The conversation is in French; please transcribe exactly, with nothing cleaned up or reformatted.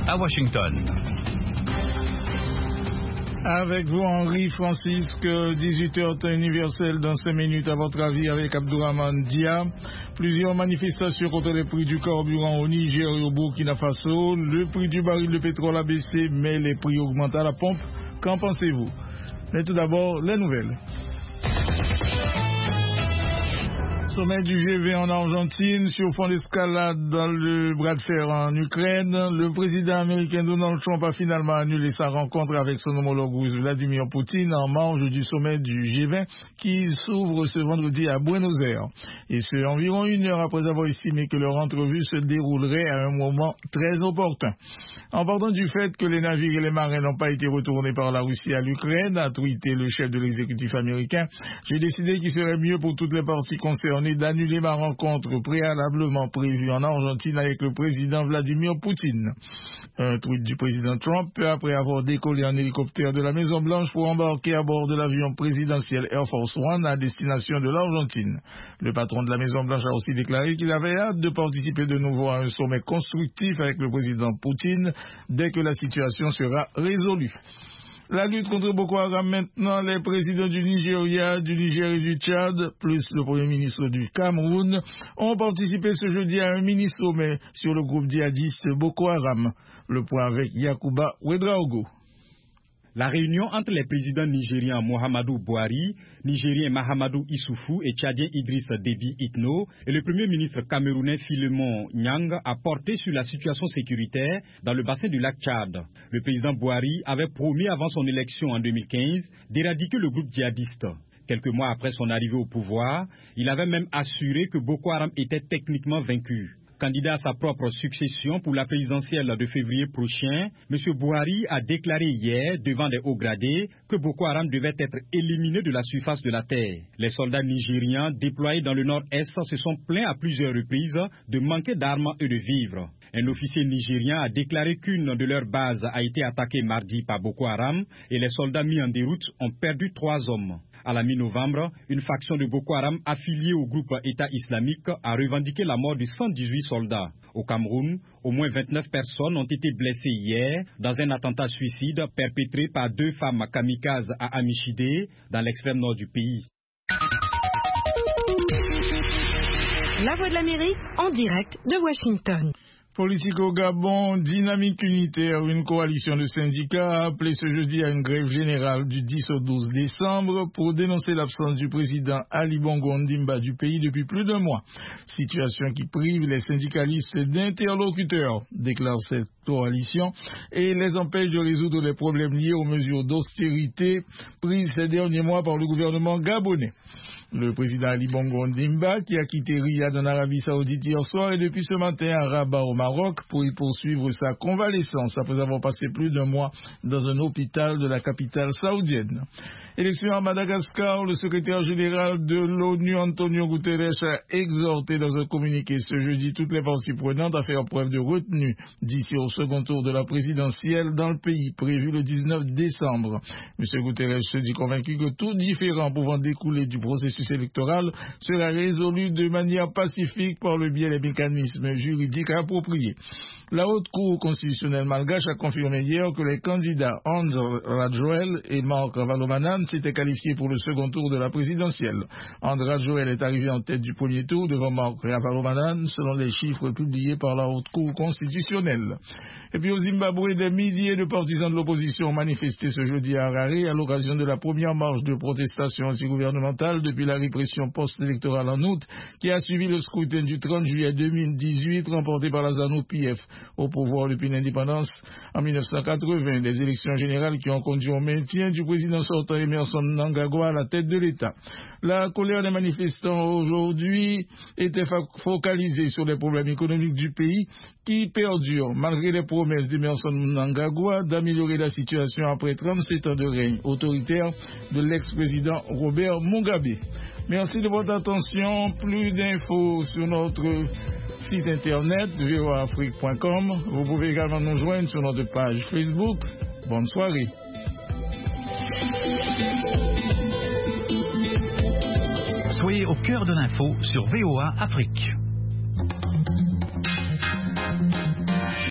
à Washington. Avec vous, Henri Francisque, dix-huit heures temps universel dans cinq minutes à votre avis avec Abdourahmane Dia. Plusieurs manifestations contre les prix du carburant au Niger et au Burkina Faso. Le prix du baril de pétrole a baissé, mais les prix augmentent à la pompe. Qu'en pensez-vous? Mais tout d'abord, les nouvelles. Sommet du G vingt en Argentine, sur fond d'escalade dans le bras de fer en Ukraine. Le président américain Donald Trump a finalement annulé sa rencontre avec son homologue russe Vladimir Poutine en marge du sommet du G vingt qui s'ouvre ce vendredi à Buenos Aires. Et ce, environ une heure après avoir estimé que leur entrevue se déroulerait à un moment très opportun. En partant du fait que les navires et les marins n'ont pas été retournés par la Russie à l'Ukraine, a tweeté le chef de l'exécutif américain, j'ai décidé qu'il serait mieux pour toutes les parties concernées d'annuler ma rencontre préalablement prévue en Argentine avec le président Vladimir Poutine. Un tweet du président Trump, peu après avoir décollé en hélicoptère de la Maison-Blanche pour embarquer à bord de l'avion présidentiel Air Force One à destination de l'Argentine. Le patron de la Maison-Blanche a aussi déclaré qu'il avait hâte de participer de nouveau à un sommet constructif avec le président Poutine dès que la situation sera résolue. La lutte contre Boko Haram maintenant, les présidents du Nigeria, du Niger et du Tchad, plus le premier ministre du Cameroun, ont participé ce jeudi à un mini-sommet sur le groupe djihadiste Boko Haram. Le point avec Yacouba Ouedraogo. La réunion entre les présidents nigériens Muhammadu Buhari, nigérien Mahamadou Issoufou et tchadien Idriss Déby Itno et le premier ministre camerounais Philemon Nyang a porté sur la situation sécuritaire dans le bassin du lac Tchad. Le président Buhari avait promis avant son élection en deux mille quinze d'éradiquer le groupe djihadiste. Quelques mois après son arrivée au pouvoir, il avait même assuré que Boko Haram était techniquement vaincu. Candidat à sa propre succession pour la présidentielle de février prochain, M. Buhari a déclaré hier devant des hauts gradés que Boko Haram devait être éliminé de la surface de la terre. Les soldats nigérians déployés dans le nord-est se sont plaints à plusieurs reprises de manquer d'armes et de vivres. Un officier nigérien a déclaré qu'une de leurs bases a été attaquée mardi par Boko Haram et les soldats mis en déroute ont perdu trois hommes. À la mi-novembre, une faction de Boko Haram affiliée au groupe État islamique a revendiqué la mort de cent dix-huit soldats. Au Cameroun, au moins vingt-neuf personnes ont été blessées hier dans un attentat suicide perpétré par deux femmes kamikazes à Amichidé, dans l'extrême nord du pays. La Voix de l'Amérique en direct de Washington. Politique au Gabon, dynamique unitaire, une coalition de syndicats a appelé ce jeudi à une grève générale du dix au douze décembre pour dénoncer l'absence du président Ali Bongo Ondimba du pays depuis plus d'un mois. Situation qui prive les syndicalistes d'interlocuteurs, déclare cette coalition, et les empêche de résoudre les problèmes liés aux mesures d'austérité prises ces derniers mois par le gouvernement gabonais. Le président Ali Bongo Ondimba, qui a quitté Riyad en Arabie Saoudite hier soir, est depuis ce matin à Rabat au Maroc pour y poursuivre sa convalescence après avoir passé plus d'un mois dans un hôpital de la capitale saoudienne. Élection à Madagascar, le secrétaire général de l'ONU, Antonio Guterres, a exhorté dans un communiqué ce jeudi toutes les parties prenantes à faire preuve de retenue d'ici au second tour de la présidentielle dans le pays, prévu le dix-neuf décembre. M. Guterres se dit convaincu que tout différend pouvant découler du processus électoral sera résolu de manière pacifique par le biais des mécanismes juridiques appropriés. La Haute Cour constitutionnelle malgache a confirmé hier que les candidats André Rajoelina et Marc Ravalomanana s'étaient qualifiés pour le second tour de la présidentielle. André Rajoelina est arrivé en tête du premier tour devant Marc Ravalomanana selon les chiffres publiés par la Haute Cour constitutionnelle. Et puis au Zimbabwe, des milliers de partisans de l'opposition ont manifesté ce jeudi à Harare à l'occasion de la première marche de protestation antigouvernementale depuis la répression post-électorale en août qui a suivi le scrutin du trente juillet deux mille dix-huit remporté par la ZANU-P F au pouvoir depuis l'indépendance en mille neuf cent quatre-vingts, des élections générales qui ont conduit au maintien du président sortant Emmerson Mnangagwa à la tête de l'État. La colère des manifestants aujourd'hui était focalisée sur les problèmes économiques du pays qui perdurent malgré les promesses d'Emmerson Mnangagwa d'améliorer la situation après trente-sept ans de règne autoritaire de l'ex-président Robert Mugabe. Merci de votre attention. Plus d'infos sur notre site internet v o a afrique point com. Vous pouvez également nous joindre sur notre page Facebook. Bonne soirée. Soyez au cœur de l'info sur V O A Afrique.